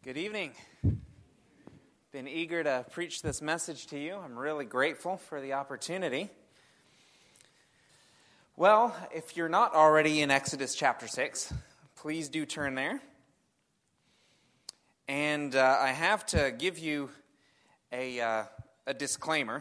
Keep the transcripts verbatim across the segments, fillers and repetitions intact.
Good evening. Been eager to preach this message to you. I'm really grateful for the opportunity. Well, if you're not already in Exodus chapter six, please do turn there. And uh, I have to give you a, uh, a disclaimer.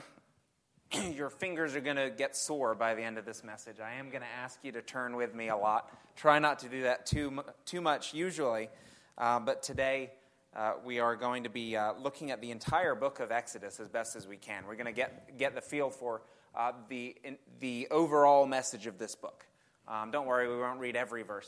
Your fingers are going to get sore by the end of this message. I am going to ask you to turn with me a lot. Try not to do that too, too much usually, uh, but today Uh, we are going to be uh, looking at the entire book of Exodus as best as we can. We're going to get get the feel for uh, the in, the overall message of this book. Um, don't worry, we won't read every verse,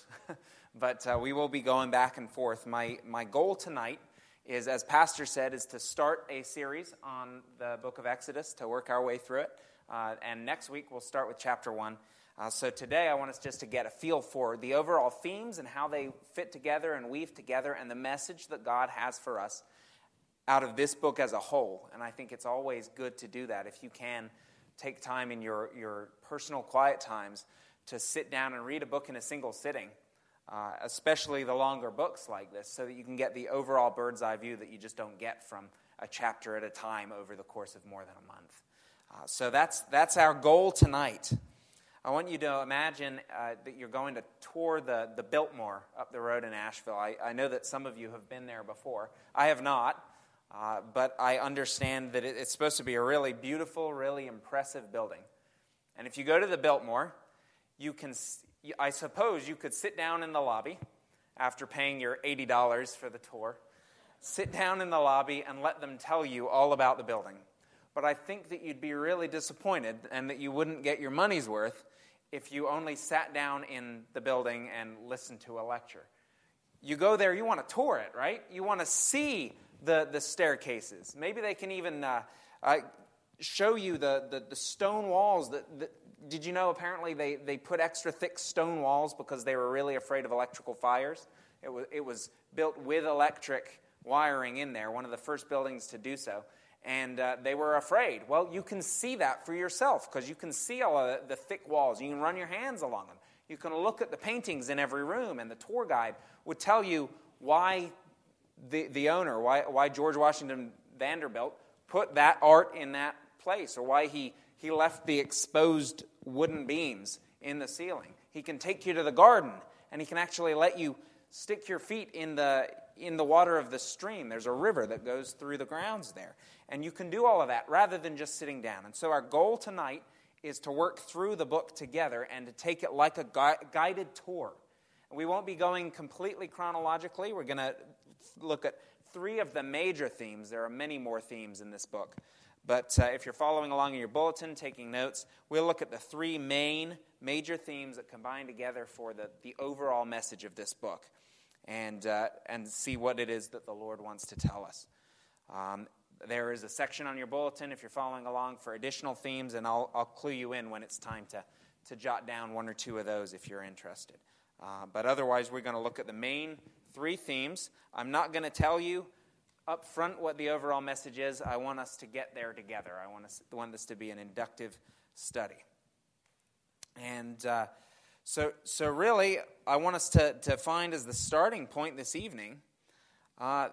but uh, we will be going back and forth. My my goal tonight is, as Pastor said, is to start a series on the book of Exodus, to work our way through it. Uh, and next week we'll start with chapter one. Uh, so today I want us just to get a feel for the overall themes and how they fit together and weave together and the message that God has for us out of this book as a whole. And I think it's always good to do that. If you can, take time in your, your personal quiet times to sit down and read a book in a single sitting, uh, especially the longer books like this, so that you can get the overall bird's eye view that you just don't get from a chapter at a time over the course of more than a month. Uh, so that's that's our goal tonight. I want you to imagine uh, that you're going to tour the, the Biltmore up the road in Asheville. I, I know that some of you have been there before. I have not, uh, but I understand that it, it's supposed to be a really beautiful, really impressive building. And if you go to the Biltmore, you can, I suppose you could sit down in the lobby after paying your eighty dollars for the tour. Sit down in the lobby and let them tell you all about the building. But I think that you'd be really disappointed and that you wouldn't get your money's worth if you only sat down in the building and listened to a lecture. You go there, you want to tour it, right? You want to see the, the staircases. Maybe they can even uh, uh, show you the, the, the stone walls. That, that, did you know apparently they, they put extra thick stone walls because they were really afraid of electrical fires? It was, it was built with electric wiring in there, one of the first buildings to do so. And uh, they were afraid. Well, you can see that for yourself because you can see all of the, the thick walls. You can run your hands along them. You can look at the paintings in every room, and the tour guide would tell you why the, the owner, why, why George Washington Vanderbilt put that art in that place, or why he, he left the exposed wooden beams in the ceiling. He can take you to the garden, and he can actually let you stick your feet in the in the water of the stream. There's a river that goes through the grounds there. And you can do all of that rather than just sitting down. And so our goal tonight is to work through the book together and to take it like a gui- guided tour. And we won't be going completely chronologically. We're going to look at three of the major themes. There are many more themes in this book. But uh, if you're following along in your bulletin, taking notes, we'll look at the three main major themes that combine together for the, the overall message of this book. And uh, and see what it is that the Lord wants to tell us. Um, there is a section on your bulletin if you're following along for additional themes, and I'll I'll clue you in when it's time to, to jot down one or two of those if you're interested. Uh, but otherwise, we're going to look at the main three themes. I'm not going to tell you up front what the overall message is. I want us to get there together. I want, us, want this to be an inductive study. And Uh, So so really, I want us to, to find as the starting point this evening uh,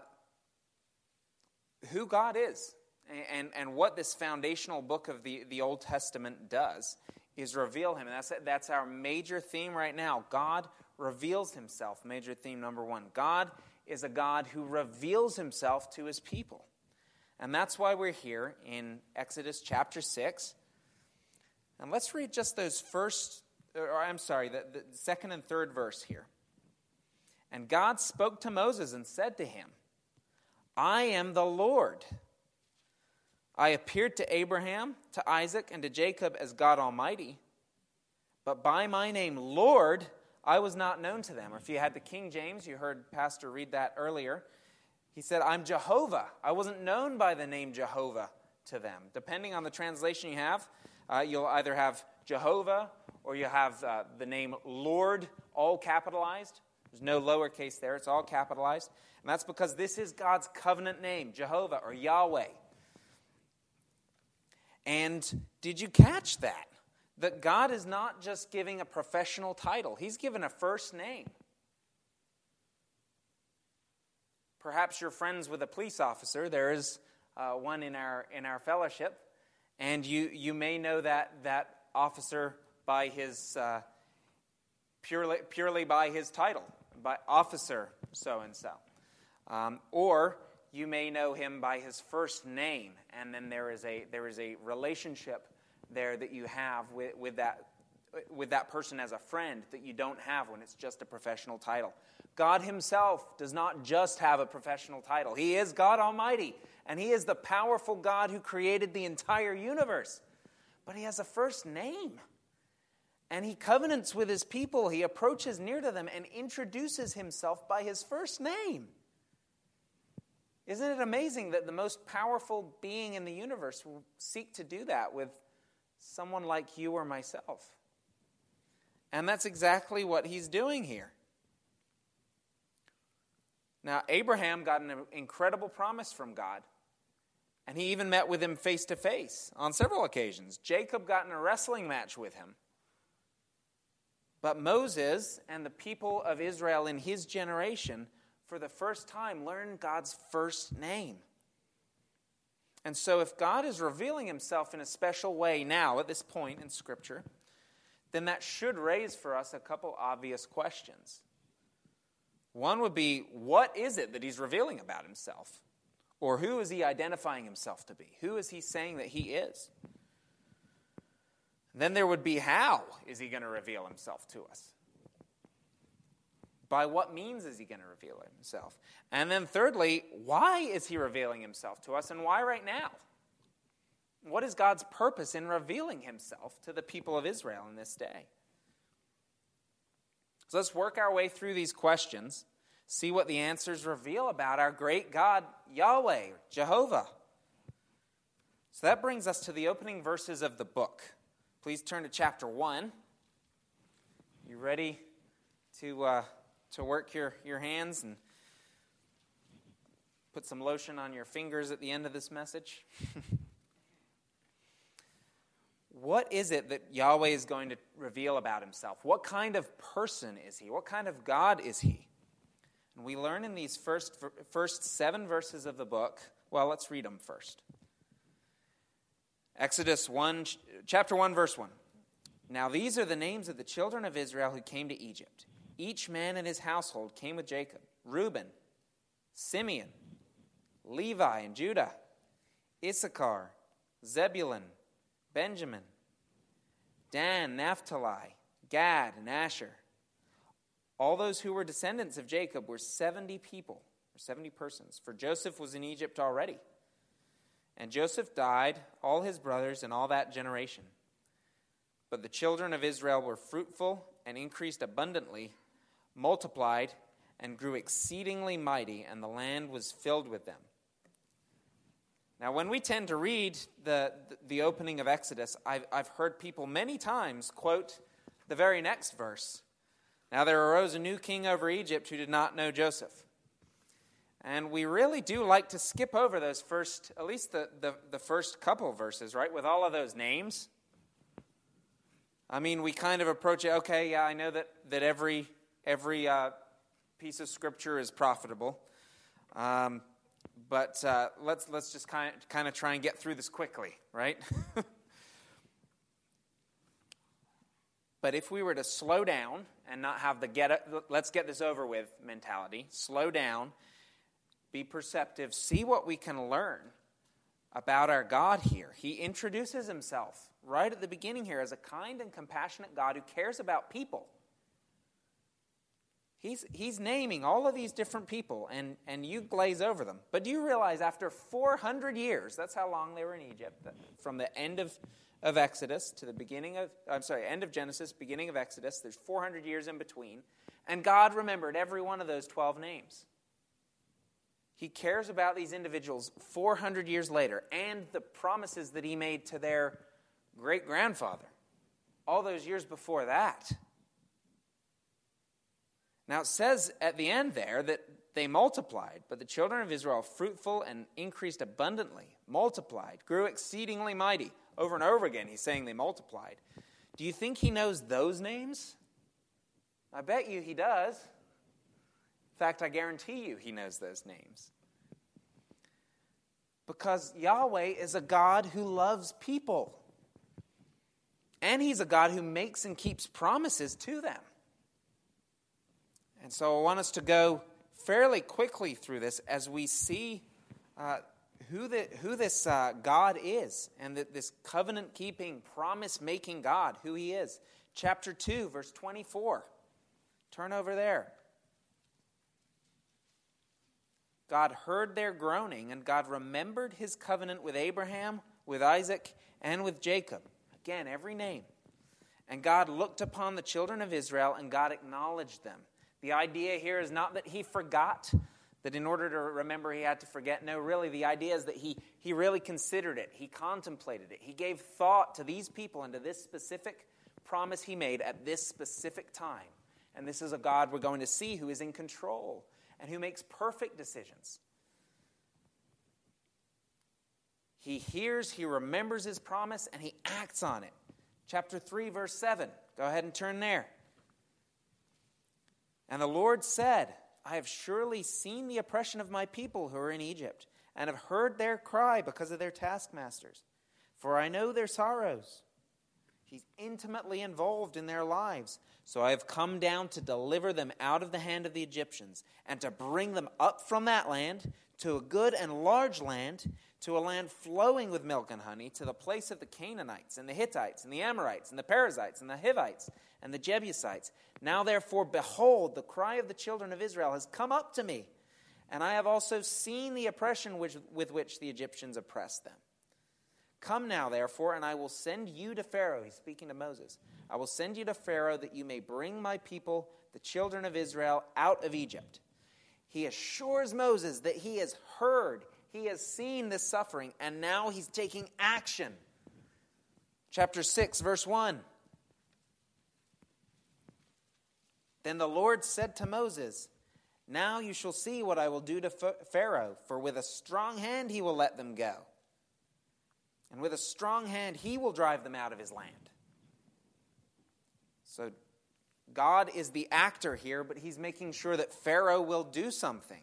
who God is. And, and what this foundational book of the, the Old Testament does is reveal him. And that's, that's our major theme right now. God reveals himself, major theme number one. God is a God who reveals himself to his people. And that's why we're here in Exodus chapter six. And let's read just those first Or I'm sorry, the, the second and third verse here. And God spoke to Moses and said to him, I am the Lord. I appeared to Abraham, to Isaac, and to Jacob as God Almighty. But by my name, Lord, I was not known to them. Or if you had the King James, you heard Pastor read that earlier. He said, I'm Jehovah. I wasn't known by the name Jehovah to them. Depending on the translation you have, uh, you'll either have Jehovah or you have uh, the name Lord, all capitalized. There's no lowercase there. It's all capitalized. And that's because this is God's covenant name, Jehovah or Yahweh. And did you catch that? That God is not just giving a professional title. He's given a first name. perhaps you're friends with a police officer. There is uh, one in our in our fellowship, and you you may know that that officer by his uh, purely purely by his title, by officer so and so, um, or you may know him by his first name, and then there is a there is a relationship there that you have with, with that with that person as a friend that you don't have when it's just a professional title. God himself does not just have a professional title. He is God Almighty, and he is the powerful God who created the entire universe. But he has a first name, and he covenants with his people. He approaches near to them and introduces himself by his first name. Isn't it amazing that the most powerful being in the universe will seek to do that with someone like you or myself? And that's exactly what he's doing here. Now, Abraham got an incredible promise from God, and he even met with him face to face on several occasions. Jacob got in a wrestling match with him. But Moses and the people of Israel in his generation, for the first time, learn God's first name. And so if God is revealing himself in a special way now at this point in Scripture, then that should raise for us a couple obvious questions. One would be, what is it that he's revealing about himself? Or who is he identifying himself to be? Who is he saying that he is? Then there would be, how is he going to reveal himself to us? By what means is he going to reveal himself? And then thirdly, why is he revealing himself to us, and why right now? What is God's purpose in revealing himself to the people of Israel in this day? So let's work our way through these questions, see what the answers reveal about our great God, Yahweh, Jehovah. So that brings us to the opening verses of the book. Please turn to chapter one. You ready to... Uh, to work your, your hands and put some lotion on your fingers at the end of this message? What is it that Yahweh is going to reveal about himself? What kind of person is he? What kind of God is he? And we learn in these first, first seven verses of the book. Well, let's read them first. Exodus one, chapter one, verse one. Now these are the names of the children of Israel who came to Egypt. Each man in his household came with Jacob: Reuben, Simeon, Levi and Judah, Issachar, Zebulun, Benjamin, Dan, Naphtali, Gad, and Asher. All those who were descendants of Jacob were seventy people, or seventy persons, for Joseph was in Egypt already. And Joseph died, all his brothers, and all that generation. But the children of Israel were fruitful and increased abundantly, multiplied, and grew exceedingly mighty, and the land was filled with them. Now, when we tend to read the, the opening of Exodus, I've, I've heard people many times quote the very next verse. Now there arose a new king over Egypt who did not know Joseph. And we really do like to skip over those first, at least the, the, the first couple of verses, right, with all of those names. I mean, we kind of approach it, okay, yeah, I know that, that every every uh, piece of Scripture is profitable. Um, but uh, let's let's just kind of, kind of try and get through this quickly, right? But if we were to slow down and not have the get it, let's get this over with mentality, slow down, be perceptive, see what we can learn about our God here. He introduces himself right at the beginning here as a kind and compassionate God who cares about people. He's, he's naming all of these different people, and, and you glaze over them. But do you realize after four hundred years, that's how long they were in Egypt, from the end of, of Exodus to the beginning of, I'm sorry, end of Genesis, beginning of Exodus, there's four hundred years in between, and God remembered every one of those twelve names. He cares about these individuals four hundred years later, and the promises that he made to their great-grandfather all those years before that. Now it says at the end there that they multiplied, but the children of Israel fruitful and increased abundantly, multiplied, grew exceedingly mighty. Over and over again he's saying they multiplied. Do you think he knows those names? I bet you he does. In fact, I guarantee you he knows those names. Because Yahweh is a God who loves people. And he's a God who makes and keeps promises to them. And so I want us to go fairly quickly through this as we see uh, who, the, who this uh, God is. And that this covenant-keeping, promise-making God, who he is. Chapter two, verse twenty-four. Turn over there. God heard their groaning, and God remembered his covenant with Abraham, with Isaac, and with Jacob. Again, every name. And God looked upon the children of Israel, and God acknowledged them. The idea here is not that he forgot, that in order to remember he had to forget. No, really, the idea is that he, he really considered it. He contemplated it. He gave thought to these people and to this specific promise he made at this specific time. And this is a God we're going to see who is in control and who makes perfect decisions. He hears, he remembers his promise, and he acts on it. Chapter three, verse seven. Go ahead and turn there. And the Lord said, I have surely seen the oppression of my people who are in Egypt, and have heard their cry because of their taskmasters. For I know their sorrows. He's intimately involved in their lives. So I have come down to deliver them out of the hand of the Egyptians, and to bring them up from that land to a good and large land, to a land flowing with milk and honey, to the place of the Canaanites, and the Hittites, and the Amorites, and the Perizzites, and the Hivites, and the Jebusites. Now therefore, behold, the cry of the children of Israel has come up to me, and I have also seen the oppression which, with which the Egyptians oppressed them. Come now, therefore, and I will send you to Pharaoh. He's speaking to Moses. I will send you to Pharaoh that you may bring my people, the children of Israel, out of Egypt. He assures Moses that he has heard, he has seen this suffering, and now he's taking action. Chapter six, verse one. Then the Lord said to Moses, now you shall see what I will do to Pharaoh, for with a strong hand he will let them go. And with a strong hand, he will drive them out of his land. So God is the actor here, but he's making sure that Pharaoh will do something.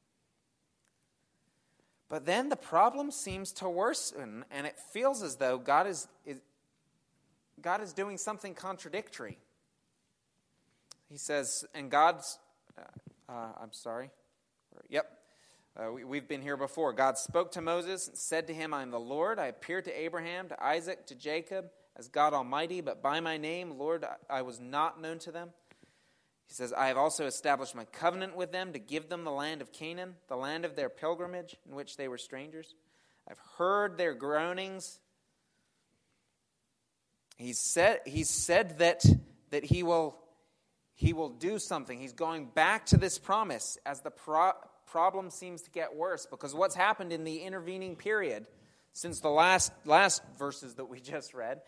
But then the problem seems to worsen, and it feels as though God is, is, God is doing something contradictory. He says, and God's, uh, uh, I'm sorry, yep. Uh, we, we've been here before. God spoke to Moses and said to him, I am the Lord. I appeared to Abraham, to Isaac, to Jacob as God Almighty, but by my name, Lord, I, I was not known to them. He says, I have also established my covenant with them to give them the land of Canaan, the land of their pilgrimage in which they were strangers. I've heard their groanings. He said, he said that, that he will, he will do something. He's going back to this promise as the pro- problem seems to get worse, because what's happened in the intervening period since the last last verses that we just read,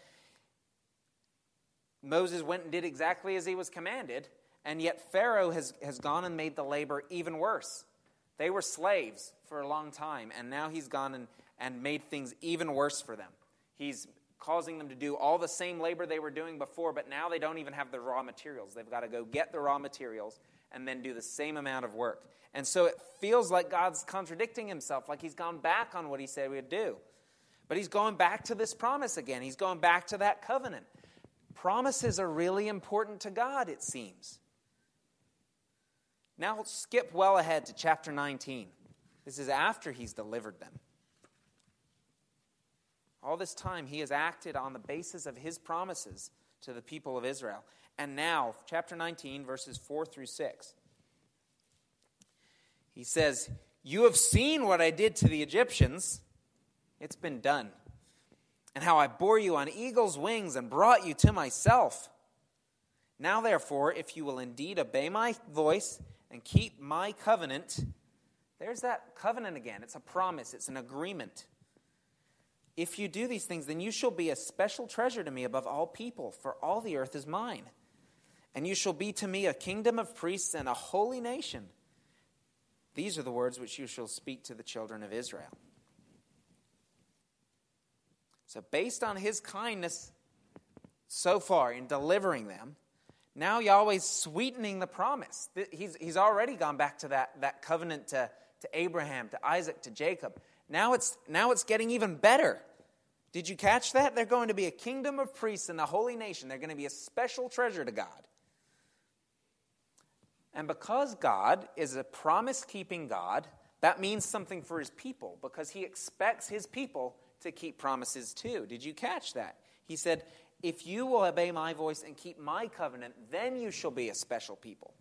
Moses went and did exactly as he was commanded, and yet Pharaoh has, has gone and made the labor even worse. They were slaves for a long time, and now he's gone and, and made things even worse for them. He's causing them to do all the same labor they were doing before, but now they don't even have the raw materials. They've got to go get the raw materials and then do the same amount of work. And so it feels like God's contradicting himself, like he's gone back on what he said he would do. But he's going back to this promise again. He's going back to that covenant. Promises are really important to God, it seems. Now let's skip well ahead to chapter nineteen. This is after he's delivered them. All this time he has acted on the basis of his promises to the people of Israel. And now, chapter nineteen, verses four through six. He says, you have seen what I did to the Egyptians. It's been done. And how I bore you on eagle's wings and brought you to myself. Now, therefore, if you will indeed obey my voice and keep my covenant, there's that covenant again. It's a promise. It's an agreement. If you do these things, then you shall be a special treasure to me above all people, for all the earth is mine. And you shall be to me a kingdom of priests and a holy nation. These are the words which you shall speak to the children of Israel. So based on his kindness so far in delivering them, Now Yahweh's sweetening the promise. He's, he's already gone back to that, that covenant to, to Abraham, to Isaac, to Jacob. Now it's, now it's getting even better. Did you catch that? They're going to be a kingdom of priests and a holy nation. They're going to be a special treasure to God. And because God is a promise-keeping God, that means something for his people, because he expects his people to keep promises too. Did you catch that? He said, if you will obey my voice and keep my covenant, then you shall be a special people.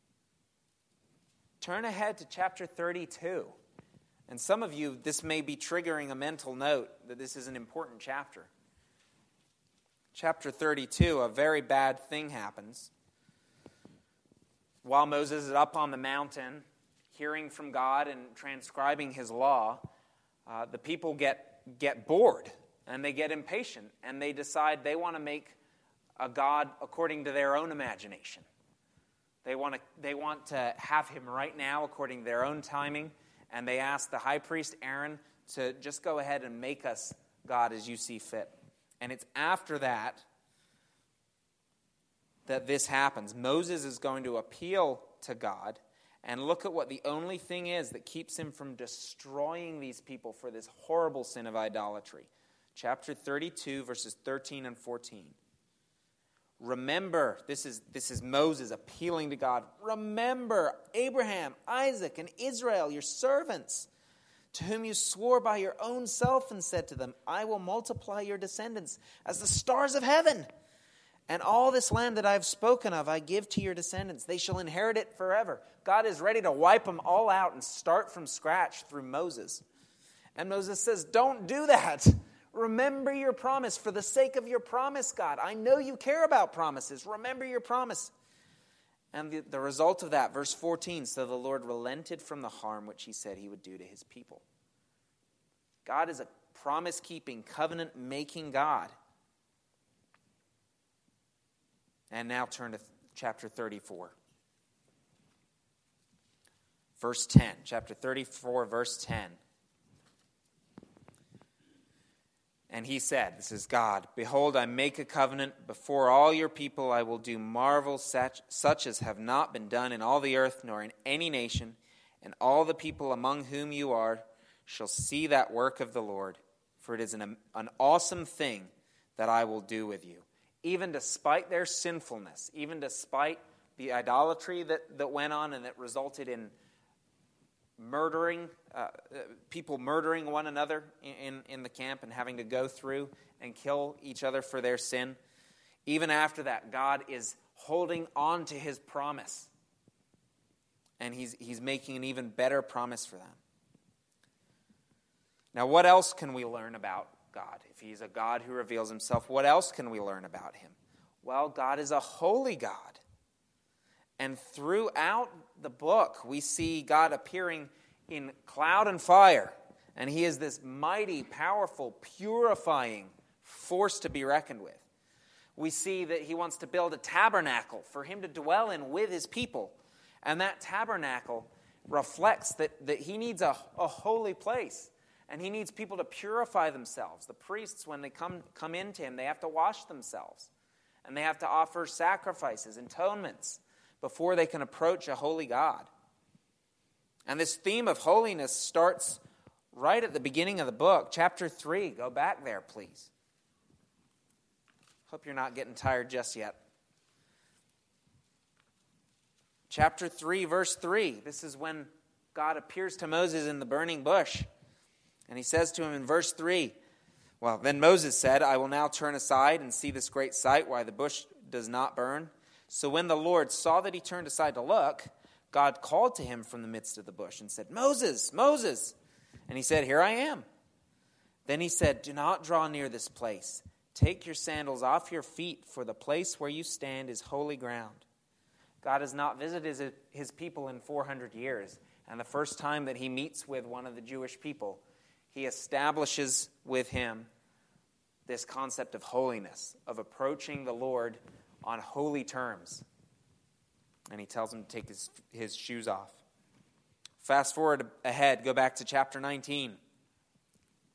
Turn ahead to chapter thirty-two. And some of you, this may be triggering a mental note that this is an important chapter. Chapter thirty-two, a very bad thing happens. While Moses is up on the mountain, hearing from God and transcribing his law, uh, the people get, get bored and they get impatient and they decide they want to make a God according to their own imagination. They want to, they want to have him right now according to their own timing, and they ask the high priest Aaron to just go ahead and make us God as you see fit. And it's after that that this happens. Moses is going to appeal to God and look at what the only thing is that keeps him from destroying these people for this horrible sin of idolatry. Chapter thirty-two, verses thirteen and fourteen. Remember, this is, this is Moses appealing to God. Remember Abraham, Isaac, and Israel, your servants, to whom you swore by your own self and said to them, I will multiply your descendants as the stars of heaven. And all this land that I have spoken of, I give to your descendants. They shall inherit it forever. God is ready to wipe them all out and start from scratch through Moses. And Moses says, don't do that. Remember your promise for the sake of your promise, God. I know you care about promises. Remember your promise. And the, the result of that, verse fourteen, so the Lord relented from the harm which he said he would do to his people. God is a promise-keeping, covenant-making God. And now turn to chapter thirty-four. Verse ten. Chapter thirty-four, verse ten. And he said, this is God, behold, I make a covenant before all your people. I will do marvels such, such as have not been done in all the earth, nor in any nation. And all the people among whom you are shall see that work of the Lord. For it is an, an awesome thing that I will do with you. Even despite their sinfulness, even despite the idolatry that, that went on and that resulted in murdering, uh, people murdering one another in, in the camp and having to go through and kill each other for their sin. Even after that, God is holding on to his promise. And he's, he's making an even better promise for them. Now, what else can we learn about God? If he's a God who reveals himself, what else can we learn about him? Well, God is a holy God. And throughout the book, we see God appearing in cloud and fire. And he is this mighty, powerful, purifying force to be reckoned with. We see that he wants to build a tabernacle for him to dwell in with his people. And that tabernacle reflects that, that he needs a, a holy place. And he needs people to purify themselves. The priests, when they come, come into him, they have to wash themselves. And they have to offer sacrifices, atonements, before they can approach a holy God. And this theme of holiness starts right at the beginning of the book, chapter three. Go back there, please. Hope you're not getting tired just yet. Chapter three, verse three. This is when God appears to Moses in the burning bush. And he says to him in verse three, well, then Moses said, I will now turn aside and see this great sight, why the bush does not burn. So when the Lord saw that he turned aside to look, God called to him from the midst of the bush and said, Moses, Moses. And he said, here I am. Then he said, do not draw near this place. Take your sandals off your feet, for the place where you stand is holy ground. God has not visited his people in four hundred years. And the first time that he meets with one of the Jewish people, he establishes with him this concept of holiness, of approaching the Lord on holy terms. And he tells him to take his, his shoes off. Fast forward ahead, go back to chapter nineteen,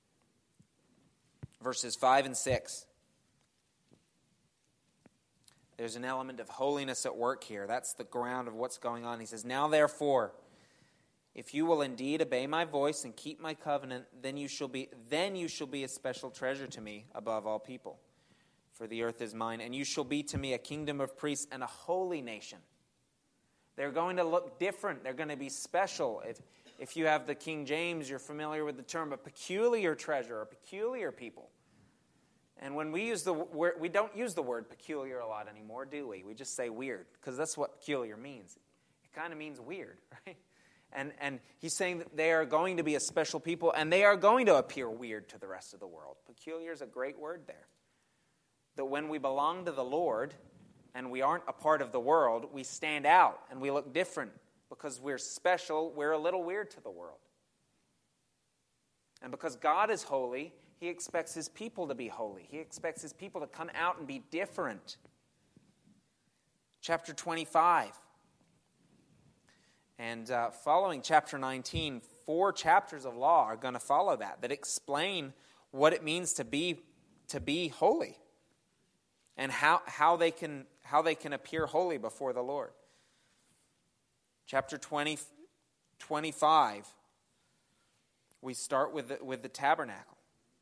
verses five and six. There's an element of holiness at work here. That's the ground of what's going on. He says, now therefore, if you will indeed obey my voice and keep my covenant, then you shall be then you shall be a special treasure to me above all people. For the earth is mine, and you shall be to me a kingdom of priests and a holy nation. They're going to look different. They're going to be special. If, if you have the King James, you're familiar with the term a peculiar treasure, a peculiar people. And when we use the word, we don't use the word peculiar a lot anymore, do we? We just say weird, because that's what peculiar means. It kind of means weird, right? And, and he's saying that they are going to be a special people, and they are going to appear weird to the rest of the world. Peculiar is a great word there. That when we belong to the Lord, and we aren't a part of the world, we stand out, and we look different. Because we're special, we're a little weird to the world. And because God is holy, He expects His people to be holy. He expects His people to come out and be different. Chapter twenty-five. And uh, following chapter nineteen, four chapters of law are going to follow that, that explain what it means to be to be holy, and how how they can how they can appear holy before the Lord. Chapter twenty, twenty-five, we start with the, with the tabernacle.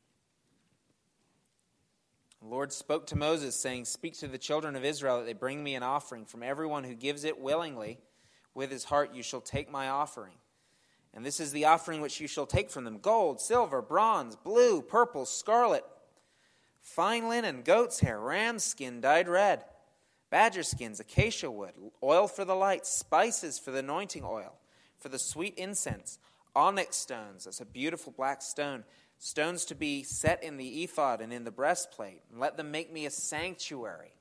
The Lord spoke to Moses, saying, "Speak to the children of Israel that they bring me an offering. From everyone who gives it willingly, with his heart you shall take my offering. And this is the offering which you shall take from them: gold, silver, bronze, blue, purple, scarlet, fine linen, goat's hair, ram's skin dyed red, badger skins, acacia wood, oil for the light, spices for the anointing oil, for the sweet incense, onyx stones," that's a beautiful black stone, "stones to be set in the ephod and in the breastplate. And let them make me a sanctuary,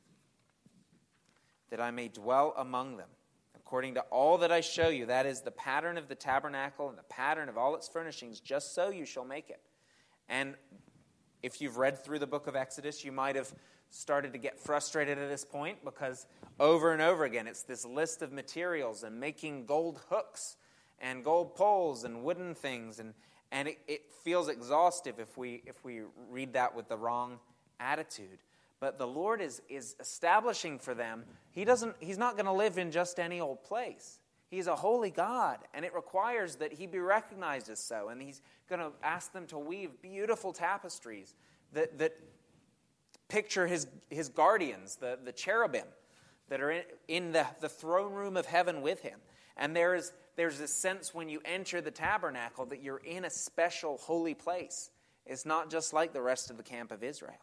that I may dwell among them. According to all that I show you," that is the pattern of the tabernacle and the pattern of all its furnishings, "just so you shall make it." And if you've read through the book of Exodus, you might have started to get frustrated at this point, because over and over again it's this list of materials and making gold hooks and gold poles and wooden things, and, and it, it feels exhaustive if we if we read that with the wrong attitude. But the Lord is, is establishing for them, he doesn't, He's not going to live in just any old place. He's a holy God, and it requires that He be recognized as so. And He's going to ask them to weave beautiful tapestries that, that picture His, his guardians, the, the cherubim, that are in, in the, the throne room of heaven with Him. And there is, there's this sense when you enter the tabernacle that you're in a special holy place. It's not just like the rest of the camp of Israel.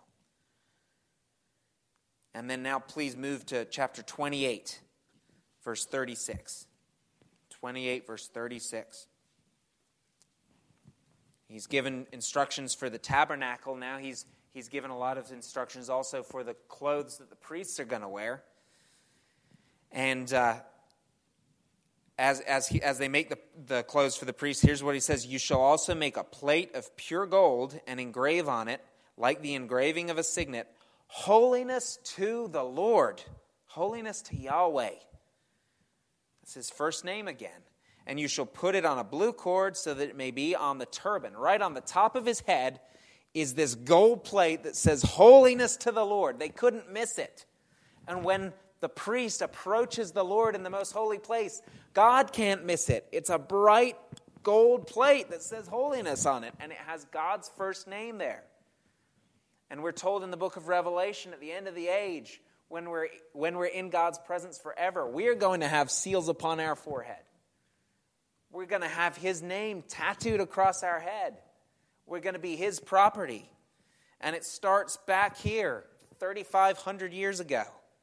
And then now please move to chapter twenty-eight, verse thirty-six. twenty-eight, verse thirty-six. He's given instructions for the tabernacle. Now he's he's given a lot of instructions also for the clothes that the priests are going to wear. And uh, as as he, as they make the, the clothes for the priests, here's what he says: "You shall also make a plate of pure gold and engrave on it, like the engraving of a signet, holiness to the Lord," holiness to Yahweh. That's His first name again. "And you shall put it on a blue cord, so that it may be on the turban." Right on the top of his head is this gold plate that says holiness to the Lord. They couldn't miss it. And when the priest approaches the Lord in the most holy place, God can't miss it. It's a bright gold plate that says holiness on it, and it has God's first name there. And we're told in the book of Revelation, at the end of the age, when we're when we're in God's presence forever, we're going to have seals upon our forehead. We're going to have His name tattooed across our head. We're going to be His property. And it starts back here, thirty-five hundred years ago.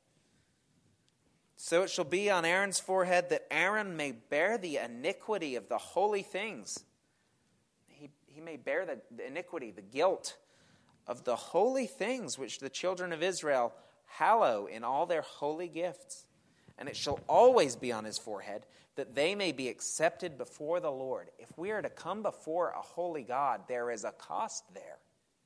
"So it shall be on Aaron's forehead, that Aaron may bear the iniquity of the holy things." He, he may bear the, the iniquity, the guilt of the holy things which the children of Israel hallow in all their holy gifts. "And it shall always be on his forehead, that they may be accepted before the Lord." If we are to come before a holy God, there is a cost there.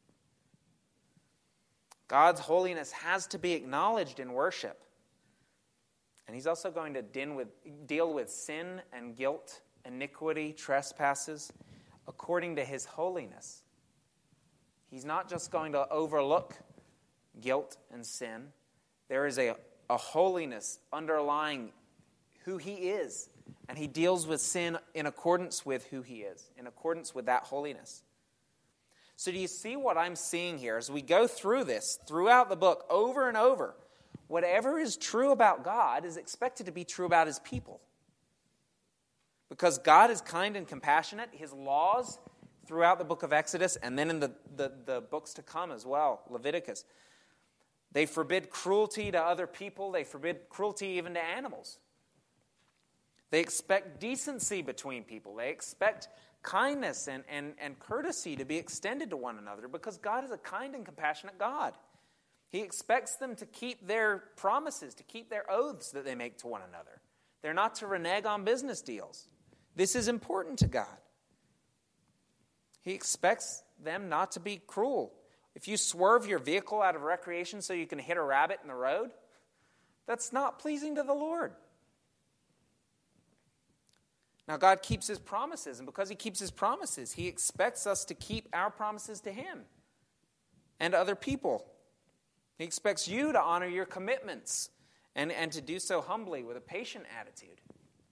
God's holiness has to be acknowledged in worship. And He's also going to deal with, deal with sin and guilt, iniquity, trespasses, according to His holiness. He's not just going to overlook guilt and sin There is a, a holiness underlying who he is. And he deals with sin in accordance with who he is, in accordance with that holiness. So do you see what I'm seeing here? As we go through this, throughout the book, over and over, whatever is true about God is expected to be true about his people. Because God is kind and compassionate. His laws throughout the book of Exodus, and then in the, the, the books to come as well, Leviticus, they forbid cruelty to other people. They forbid cruelty even to animals. They expect decency between people. They expect kindness and, and, and courtesy to be extended to one another because God is a kind and compassionate God. He expects them to keep their promises, to keep their oaths that they make to one another. They're not to renege on business deals. This is important to God. He expects them not to be cruel. If you swerve your vehicle out of recreation so you can hit a rabbit in the road, that's not pleasing to the Lord. Now, God keeps his promises, and because he keeps his promises, he expects us to keep our promises to him and other people. He expects you to honor your commitments and, and to do so humbly with a patient attitude.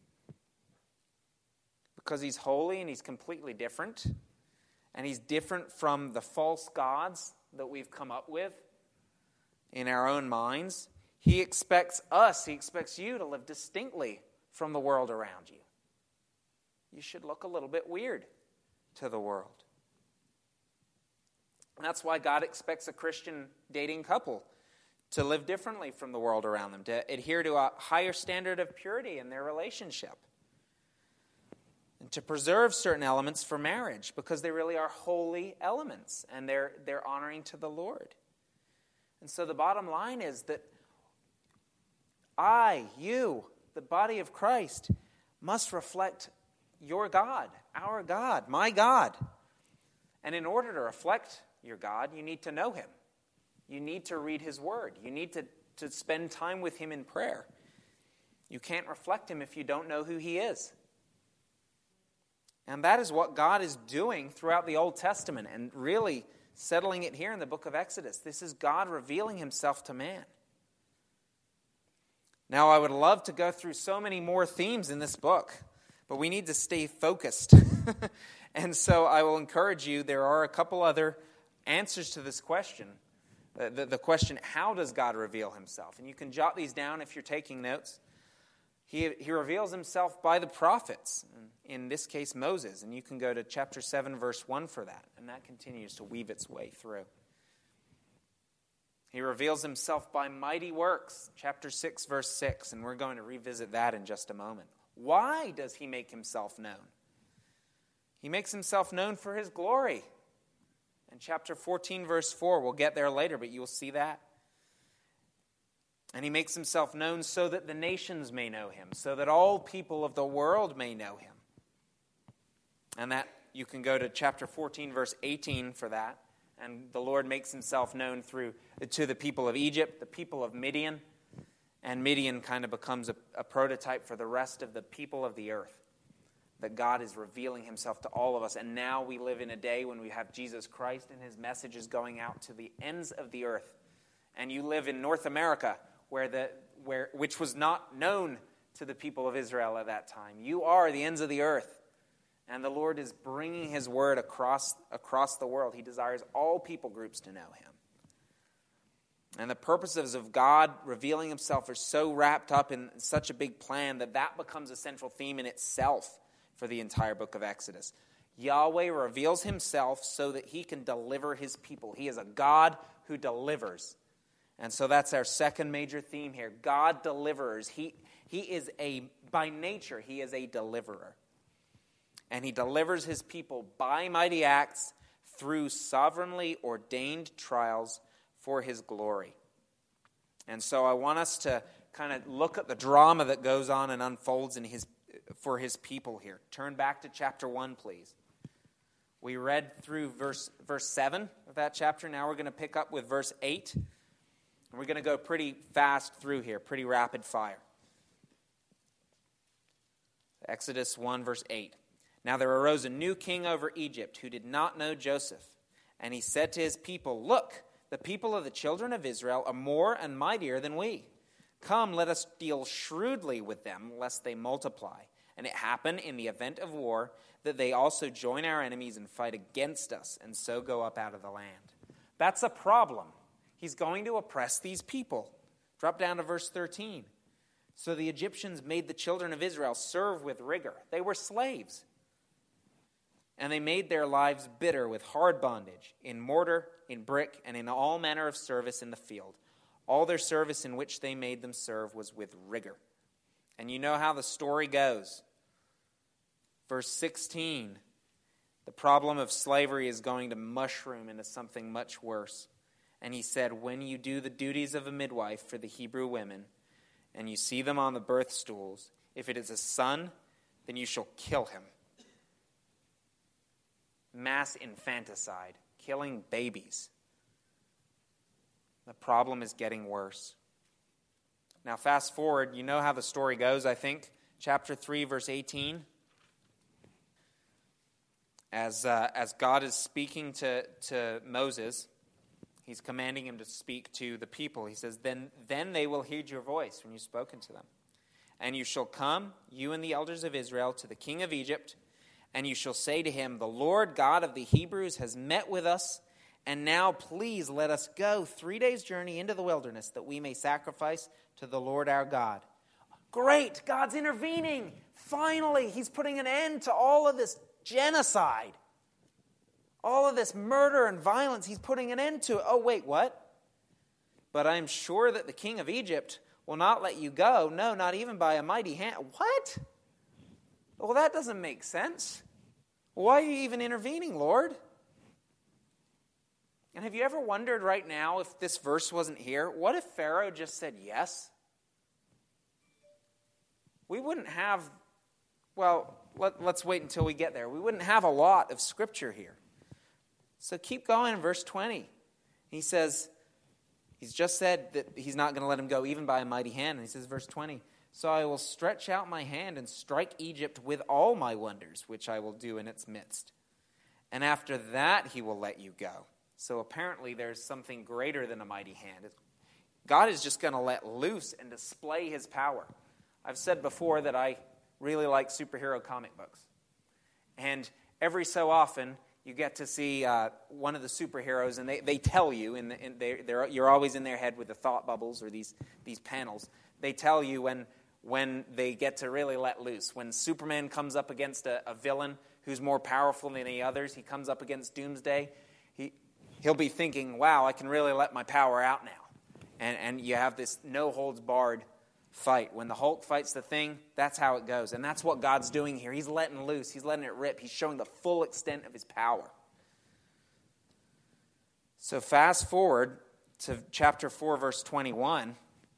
Because he's holy and he's completely different, and he's different from the false gods that we've come up with in our own minds. He expects us, he expects you to live distinctly from the world around you. You should look a little bit weird to the world. And that's why God expects a Christian dating couple to live differently from the world around them, to adhere to a higher standard of purity in their relationship, and to preserve certain elements for marriage because they really are holy elements and they're, they're honoring to the Lord. And so the bottom line is that I, you, the body of Christ, must reflect your God, our God, my God. And in order to reflect your God, you need to know him. You need to read his word. You need to, to spend time with him in prayer. You can't reflect him if you don't know who he is. And that is what God is doing throughout the Old Testament and really settling it here in the book of Exodus. This is God revealing himself to man. Now, I would love to go through so many more themes in this book, but we need to stay focused. And so I will encourage you, there are a couple other answers to this question. The, the, the question, how does God reveal himself? And you can jot these down if you're taking notes. He, he reveals himself by the prophets, in this case Moses. And you can go to chapter seven, verse one for that. And that continues to weave its way through. He reveals himself by mighty works, chapter six, verse six. And we're going to revisit that in just a moment. Why does he make himself known? He makes himself known for his glory. In chapter fourteen, verse four, we'll get there later, but you will see that. And he makes himself known so that the nations may know him, so that all people of the world may know him. And that you can go to chapter fourteen, verse eighteen for that. And the Lord makes himself known through to the people of Egypt, the people of Midian. And Midian kind of becomes a, a prototype for the rest of the people of the earth. That God is revealing himself to all of us. And now we live in a day when we have Jesus Christ and his message is going out to the ends of the earth. And you live in North America, where the where which was not known to the people of Israel at that time. You are the ends of the earth. And the Lord is bringing his word across, across the world. He desires all people groups to know him. And the purposes of God revealing himself are so wrapped up in such a big plan that that becomes a central theme in itself for the entire book of Exodus. Yahweh reveals himself so that he can deliver his people. He is a God who delivers. And so that's our second major theme here. God delivers. He, he is a, by nature, he is a deliverer. And he delivers his people by mighty acts through sovereignly ordained trials for his glory. And so I want us to kind of look at the drama that goes on and unfolds in his for his people here. Turn back to chapter one, please. We read through verse, verse seven of that chapter. Now we're going to pick up with verse eight. And we're going to go pretty fast through here, pretty rapid fire. Exodus one, verse eight. Now there arose a new king over Egypt who did not know Joseph. And he said to his people, "Look, the people of the children of Israel are more and mightier than we. Come, let us deal shrewdly with them, lest they multiply. And it happen in the event of war that they also join our enemies and fight against us, and so go up out of the land. That's a problem. He's going to oppress these people. Drop down to verse thirteen. So the Egyptians made the children of Israel serve with rigor. They were slaves. And they made their lives bitter with hard bondage, in mortar, in brick, and in all manner of service in the field. All their service in which they made them serve was with rigor. And you know how the story goes. Verse sixteen, the problem of slavery is going to mushroom into something much worse. And he said, when you do the duties of a midwife for the Hebrew women, and you see them on the birth stools, if it is a son, then you shall kill him. Mass infanticide, killing babies. The problem is getting worse. Now fast forward, you know how the story goes, I think. Chapter three, verse eighteen. As, uh, as God is speaking to, to Moses, he's commanding him to speak to the people. He says, then, then they will heed your voice when you've spoken to them. And you shall come, you and the elders of Israel, to the king of Egypt, and you shall say to him, the Lord God of the Hebrews has met with us, and now please let us go three days' journey into the wilderness, that we may sacrifice to the Lord our God. Great, God's intervening. Finally, he's putting an end to all of this genocide. All of this murder and violence, he's putting an end to it. Oh, wait, what? But I am sure that the king of Egypt will not let you go. No, not even by a mighty hand. What? Well, that doesn't make sense. Why are you even intervening, Lord? And have you ever wondered right now, if this verse wasn't here, what if Pharaoh just said yes? We wouldn't have, well, let, let's wait until we get there. We wouldn't have a lot of scripture here. So keep going in verse twenty. He says, he's just said that he's not going to let him go even by a mighty hand. And he says, verse twenty, so I will stretch out my hand and strike Egypt with all my wonders, which I will do in its midst. And after that he will let you go. So apparently there's something greater than a mighty hand. God is just going to let loose and display his power. I've said before that I really like superhero comic books. And every so often, you get to see uh, one of the superheroes, and they, they tell you, and the, they, they're, you're always in their head with the thought bubbles or these, these panels. They tell you when, when they get to really let loose. When Superman comes up against a, a villain who's more powerful than the others, he comes up against Doomsday, he, he'll be thinking, wow, I can really let my power out now. And, and you have this no-holds-barred fight. When the Hulk fights the Thing, that's how it goes. And that's what God's doing here. He's letting loose. He's letting it rip. He's showing the full extent of his power. So fast forward to chapter four, verse twenty-one.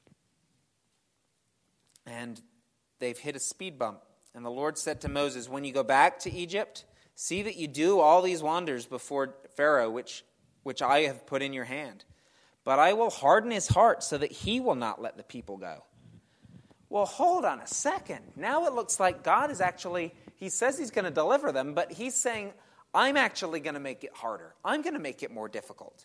And they've hit a speed bump. And the Lord said to Moses, when you go back to Egypt, see that you do all these wonders before Pharaoh, which, which I have put in your hand. But I will harden his heart so that he will not let the people go. Well, hold on a second. Now it looks like God is actually, he says he's going to deliver them, but he's saying, I'm actually going to make it harder. I'm going to make it more difficult.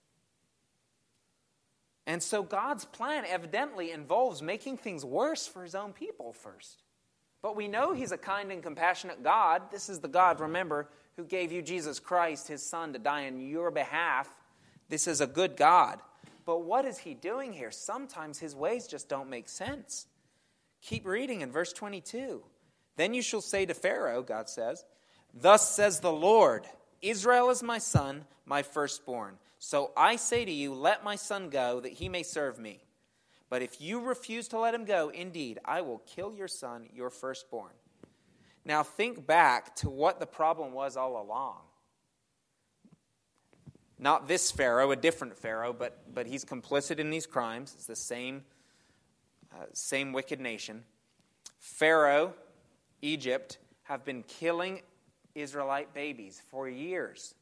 And so God's plan evidently involves making things worse for his own people first. But we know he's a kind and compassionate God. This is the God, remember, who gave you Jesus Christ, his son, to die on your behalf. This is a good God. But what is he doing here? Sometimes his ways just don't make sense. Keep reading in verse twenty-two. Then you shall say to Pharaoh, God says, thus says the Lord, Israel is my son, my firstborn. So I say to you, let my son go, that he may serve me. But if you refuse to let him go, indeed, I will kill your son, your firstborn. Now think back to what the problem was all along. Not this Pharaoh, a different Pharaoh, but, but he's complicit in these crimes. It's the same, uh, same wicked nation. Pharaoh, Egypt, have been killing Israelite babies for years.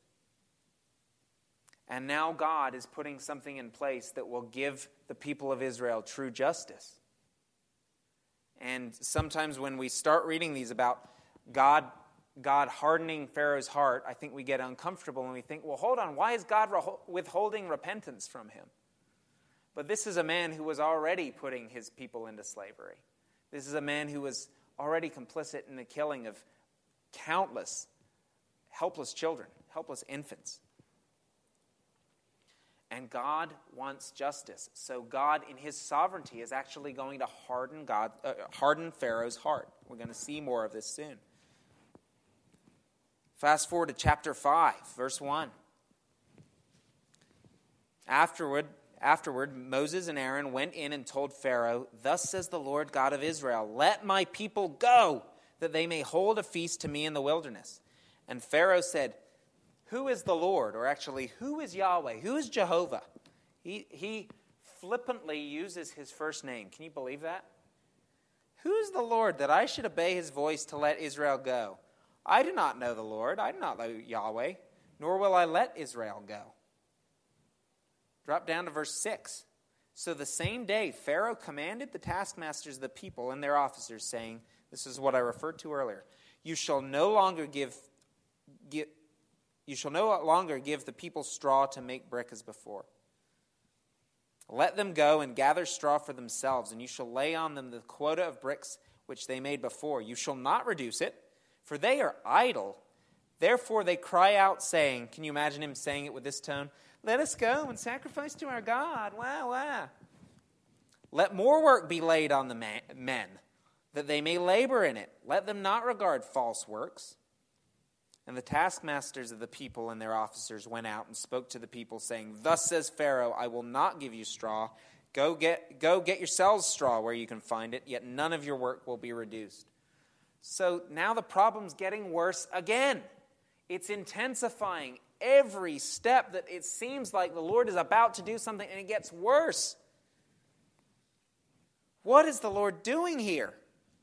And now God is putting something in place that will give the people of Israel true justice. And sometimes when we start reading these about God God hardening Pharaoh's heart, I think we get uncomfortable and we think, well, hold on, why is God withholding repentance from him? But this is a man who was already putting his people into slavery. This is a man who was already complicit in the killing of countless helpless children, helpless infants. And God wants justice. So God, in his sovereignty, is actually going to harden God, uh, harden Pharaoh's heart. We're going to see more of this soon. Fast forward to chapter five, verse one. Afterward, afterward, Moses and Aaron went in and told Pharaoh, "Thus says the Lord God of Israel, let my people go, that they may hold a feast to me in the wilderness." And Pharaoh said, "Who is the Lord?" Or actually, who is Yahweh? Who is Jehovah? He, he flippantly uses his first name. Can you believe that? Who is the Lord that I should obey his voice to let Israel go? I do not know the Lord. I do not know Yahweh, nor will I let Israel go. Drop down to verse six. So the same day, Pharaoh commanded the taskmasters of the people and their officers, saying, this is what I referred to earlier, you shall no longer give, give you shall no longer give the people straw to make brick as before. Let them go and gather straw for themselves, and you shall lay on them the quota of bricks which they made before. You shall not reduce it, for they are idle. Therefore they cry out, saying, can you imagine him saying it with this tone? Let us go and sacrifice to our God. Wow, wow. Let more work be laid on the man, men, that they may labor in it. Let them not regard false works. And the taskmasters of the people and their officers went out and spoke to the people, saying, thus says Pharaoh, I will not give you straw. Go get, go get yourselves straw where you can find it, yet none of your work will be reduced. So now the problem's getting worse again. It's intensifying every step that it seems like the Lord is about to do something, and it gets worse. What is the Lord doing here?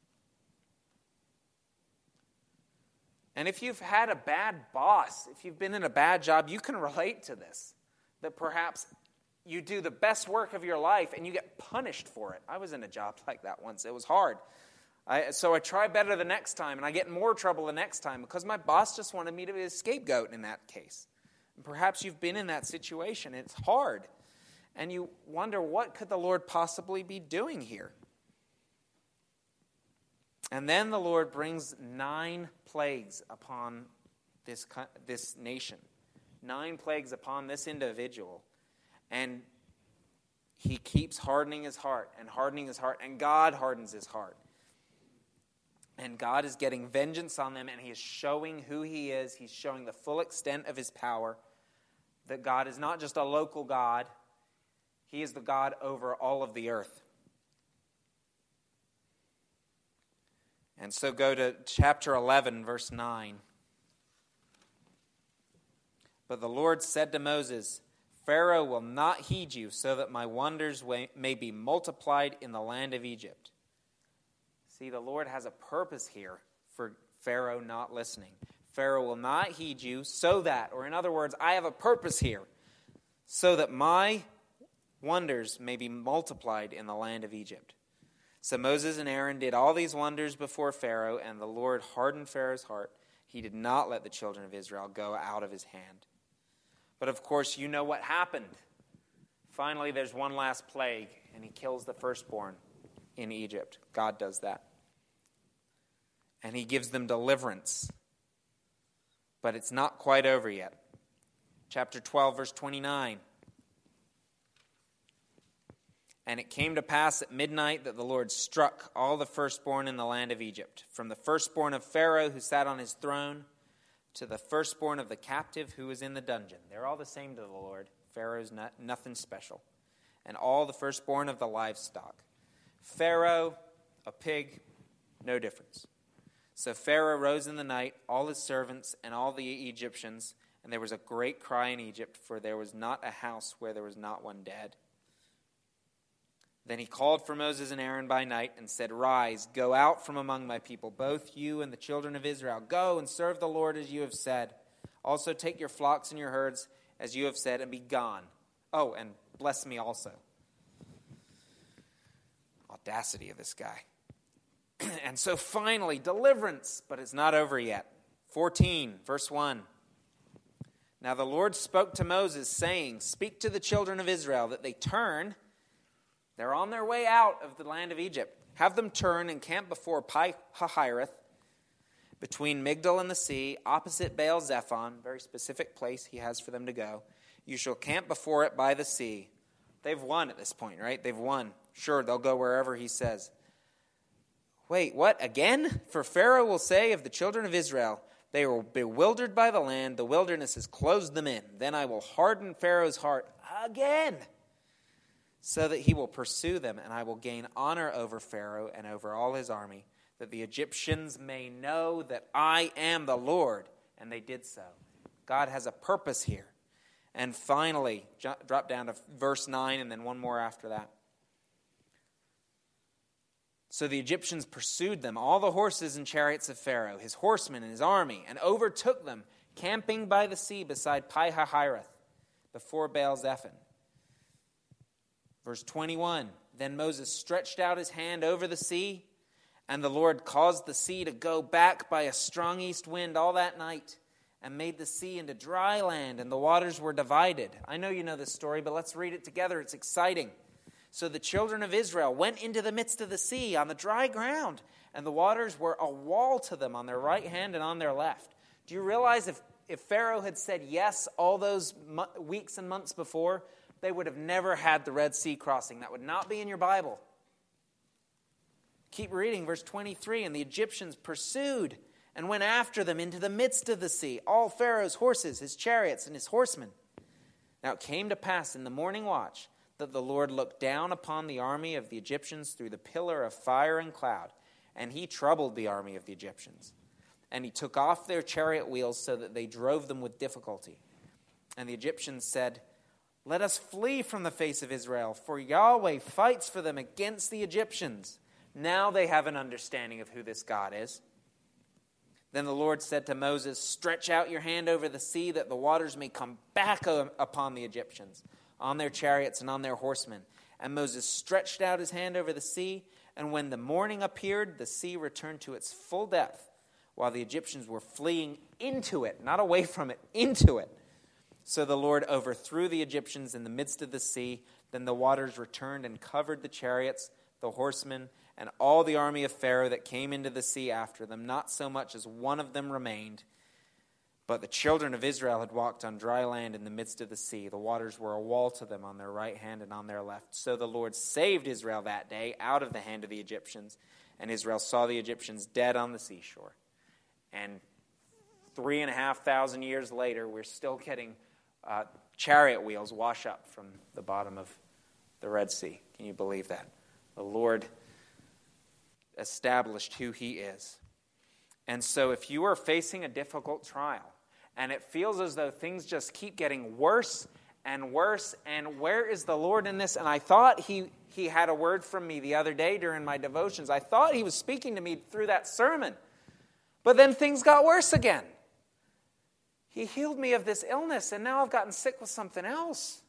And if you've had a bad boss, if you've been in a bad job, you can relate to this. That perhaps you do the best work of your life and you get punished for it. I was in a job like that once. It was hard. I, so I try better the next time, and I get in more trouble the next time because my boss just wanted me to be a scapegoat in that case. And perhaps you've been in that situation. It's hard. And you wonder, what could the Lord possibly be doing here? And then the Lord brings nine plagues upon this, this nation. Nine plagues upon this individual. And he keeps hardening his heart and hardening his heart. And God hardens his heart. And God is getting vengeance on them, and he is showing who he is. He's showing the full extent of his power. That God is not just a local God. He is the God over all of the earth. And so go to chapter eleven, verse nine. But the Lord said to Moses, Pharaoh will not heed you, so that my wonders may be multiplied in the land of Egypt. See, the Lord has a purpose here for Pharaoh not listening. Pharaoh will not heed you, so that, or in other words, I have a purpose here, so that my wonders may be multiplied in the land of Egypt. So Moses and Aaron did all these wonders before Pharaoh, and the Lord hardened Pharaoh's heart. He did not let the children of Israel go out of his hand. But of course, you know what happened. Finally, there's one last plague, and he kills the firstborn in Egypt. God does that. And he gives them deliverance. But it's not quite over yet. Chapter twelve, verse twenty-nine. And it came to pass at midnight that the Lord struck all the firstborn in the land of Egypt, from the firstborn of Pharaoh who sat on his throne to the firstborn of the captive who was in the dungeon. They're all the same to the Lord. Pharaoh's not, nothing special. And all the firstborn of the livestock. Pharaoh, a pig, no difference. So Pharaoh rose in the night, all his servants and all the Egyptians, and there was a great cry in Egypt, for there was not a house where there was not one dead. Then he called for Moses and Aaron by night and said, rise, go out from among my people, both you and the children of Israel. Go and serve the Lord as you have said. Also take your flocks and your herds as you have said, and be gone. Oh, and bless me also. Audacity of this guy. And so finally, deliverance, but it's not over yet. fourteen, verse one. Now the Lord spoke to Moses, saying, Speak to the children of Israel that they turn. They're on their way out of the land of Egypt. Have them turn and camp before Pi-hahiroth, between Migdol and the sea, opposite Baal-zephon, very specific place he has for them to go. You shall camp before it by the sea. They've won at this point, right? They've won. Sure, they'll go wherever he says. Wait, what? Again? For Pharaoh will say of the children of Israel, they were bewildered by the land. The wilderness has closed them in. Then I will harden Pharaoh's heart again, so that he will pursue them, and I will gain honor over Pharaoh and over all his army, that the Egyptians may know that I am the Lord. And they did so. God has a purpose here. And finally, drop down to verse nine, and then one more after that. So the Egyptians pursued them, all the horses and chariots of Pharaoh, his horsemen and his army, and overtook them, camping by the sea beside Pi-hahiroth, before Baal-zephon. Verse twenty-one, Then Moses stretched out his hand over the sea, and the Lord caused the sea to go back by a strong east wind all that night, and made the sea into dry land, and the waters were divided. I know you know this story, but let's read it together. It's exciting. So the children of Israel went into the midst of the sea on the dry ground, and the waters were a wall to them on their right hand and on their left. Do you realize if, if Pharaoh had said yes all those mo- weeks and months before, they would have never had the Red Sea crossing? That would not be in your Bible. Keep reading, verse twenty-three. And the Egyptians pursued and went after them into the midst of the sea, all Pharaoh's horses, his chariots, and his horsemen. Now it came to pass in the morning watch that the Lord looked down upon the army of the Egyptians through the pillar of fire and cloud, and he troubled the army of the Egyptians. And he took off their chariot wheels so that they drove them with difficulty. And the Egyptians said, Let us flee from the face of Israel, for Yahweh fights for them against the Egyptians. Now they have an understanding of who this God is. Then the Lord said to Moses, Stretch out your hand over the sea, that the waters may come back upon the Egyptians, on their chariots and on their horsemen. And Moses stretched out his hand over the sea, and when the morning appeared, the sea returned to its full depth, while the Egyptians were fleeing into it, not away from it, into it. So the Lord overthrew the Egyptians in the midst of the sea. Then the waters returned and covered the chariots, the horsemen, and all the army of Pharaoh that came into the sea after them. Not so much as one of them remained. But the children of Israel had walked on dry land in the midst of the sea. The waters were a wall to them on their right hand and on their left. So the Lord saved Israel that day out of the hand of the Egyptians. And Israel saw the Egyptians dead on the seashore. And three and a half thousand years later, we're still getting uh, chariot wheels wash up from the bottom of the Red Sea. Can you believe that? The Lord established who he is. And so if you are facing a difficult trial, and it feels as though things just keep getting worse and worse, and where is the Lord in this? And I thought he, he had a word from me the other day during my devotions. I thought he was speaking to me through that sermon. But then things got worse again. He healed me of this illness, and now I've gotten sick with something else.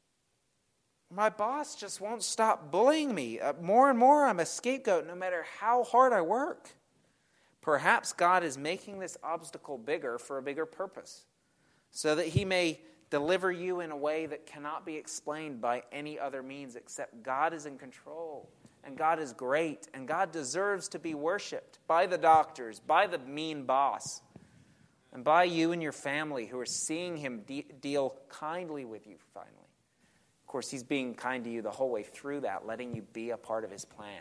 My boss just won't stop bullying me. Uh, more and more I'm a scapegoat no matter how hard I work. Perhaps God is making this obstacle bigger for a bigger purpose, so that he may deliver you in a way that cannot be explained by any other means except God is in control, and God is great, and God deserves to be worshipped by the doctors, by the mean boss, and by you and your family who are seeing him de- deal kindly with you finally. Of course, he's being kind to you the whole way through that, letting you be a part of his plan.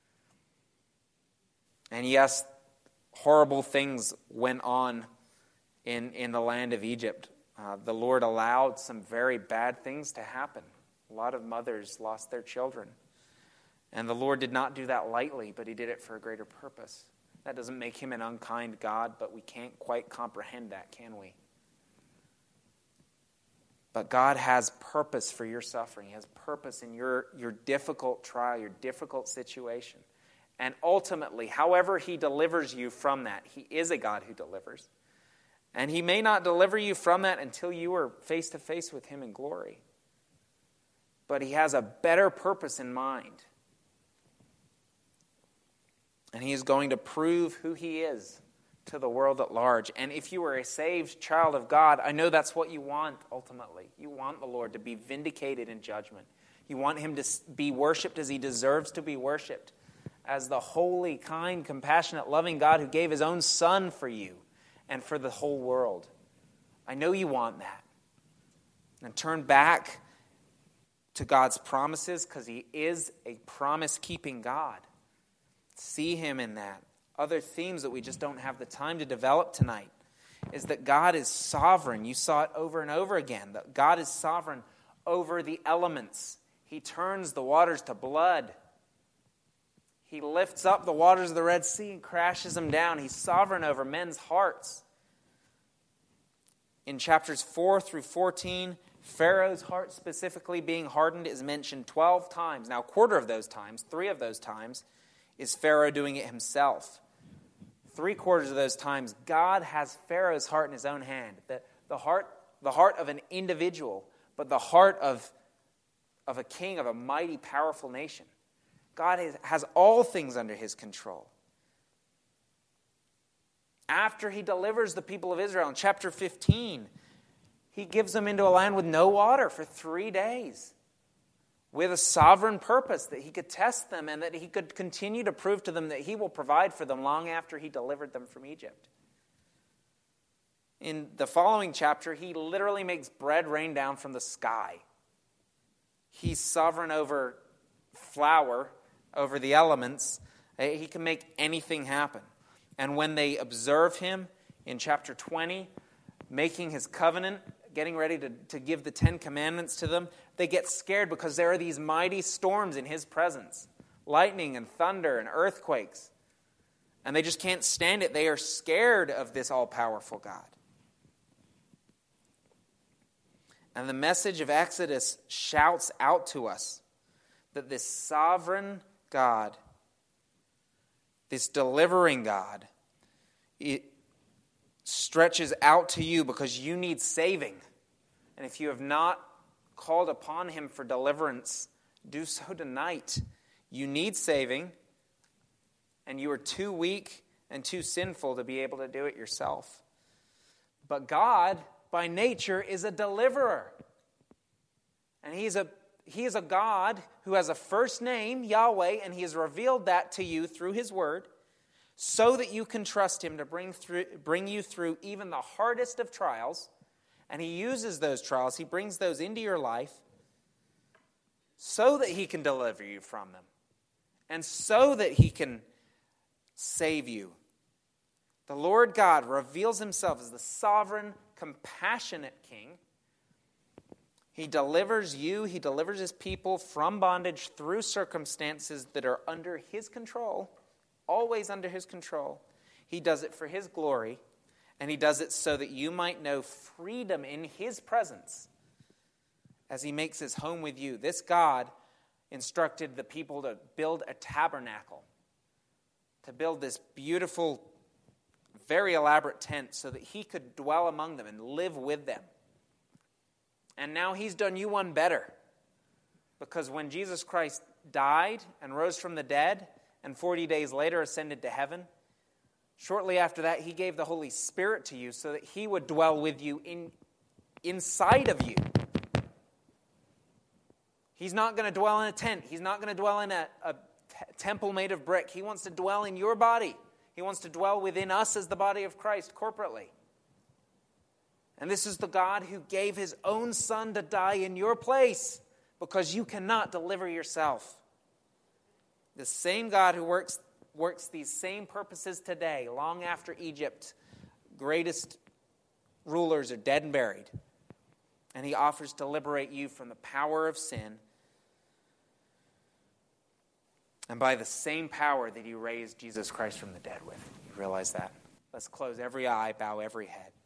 And yes, horrible things went on in, in the land of Egypt. Uh, the Lord allowed some very bad things to happen. A lot of mothers lost their children. And the Lord did not do that lightly, but he did it for a greater purpose. That doesn't make him an unkind God, but we can't quite comprehend that, can we? But God has purpose for your suffering. He has purpose in your, your difficult trial, your difficult situation. And ultimately, however he delivers you from that, he is a God who delivers. And he may not deliver you from that until you are face to face with him in glory. But he has a better purpose in mind. And he is going to prove who he is to the world at large. And if you are a saved child of God, I know that's what you want ultimately. You want the Lord to be vindicated in judgment. You want him to be worshipped as he deserves to be worshipped, as the holy, kind, compassionate, loving God who gave his own Son for you and for the whole world. I know you want that. And turn back to God's promises, because he is a promise-keeping God. See him in that. Other themes that we just don't have the time to develop tonight is that God is sovereign. You saw it over and over again. That God is sovereign over the elements. He turns the waters to blood. He lifts up the waters of the Red Sea and crashes them down. He's sovereign over men's hearts. In chapters four through fourteen, Pharaoh's heart specifically being hardened is mentioned twelve times. Now, a quarter of those times, three of those times, is Pharaoh doing it himself. Three quarters of those times, God has Pharaoh's heart in his own hand. The, the heart, the heart of an individual, but the heart of, of a king of a mighty, powerful nation. God is, has all things under his control. After he delivers the people of Israel in chapter fifteen, he gives them into a land with no water for three days, with a sovereign purpose that he could test them and that he could continue to prove to them that he will provide for them long after he delivered them from Egypt. In the following chapter, he literally makes bread rain down from the sky. He's sovereign over flour, over the elements. He can make anything happen. And when they observe him in chapter twenty, making his covenant, getting ready to, to give the Ten Commandments to them, they get scared because there are these mighty storms in his presence. Lightning and thunder and earthquakes. And they just can't stand it. They are scared of this all-powerful God. And the message of Exodus shouts out to us that this sovereign God, this delivering God, it stretches out to you because you need saving. And if you have not called upon him for deliverance, do so tonight. You need saving, and you are too weak and too sinful to be able to do it yourself. But God, by nature, is a deliverer. And he's a He is a God who has a first name, Yahweh, and he has revealed that to you through his word so that you can trust him to bring through, bring you through even the hardest of trials. And he uses those trials, he brings those into your life so that he can deliver you from them and so that he can save you. The Lord God reveals himself as the sovereign, compassionate king. He delivers you, he delivers his people from bondage through circumstances that are under his control, always under his control. He does it for his glory, and he does it so that you might know freedom in his presence as he makes his home with you. This God instructed the people to build a tabernacle, to build this beautiful, very elaborate tent so that he could dwell among them and live with them. And now he's done you one better. Because when Jesus Christ died and rose from the dead and forty days later ascended to heaven, shortly after that he gave the Holy Spirit to you so that he would dwell with you in, inside of you. He's not going to dwell in a tent. He's not going to dwell in a, a t- temple made of brick. He wants to dwell in your body. He wants to dwell within us as the body of Christ corporately. And this is the God who gave his own Son to die in your place because you cannot deliver yourself. The same God who works, works these same purposes today, long after Egypt's greatest rulers are dead and buried. And he offers to liberate you from the power of sin. And by the same power that he raised Jesus Christ from the dead with. You realize that? Let's close every eye, bow every head.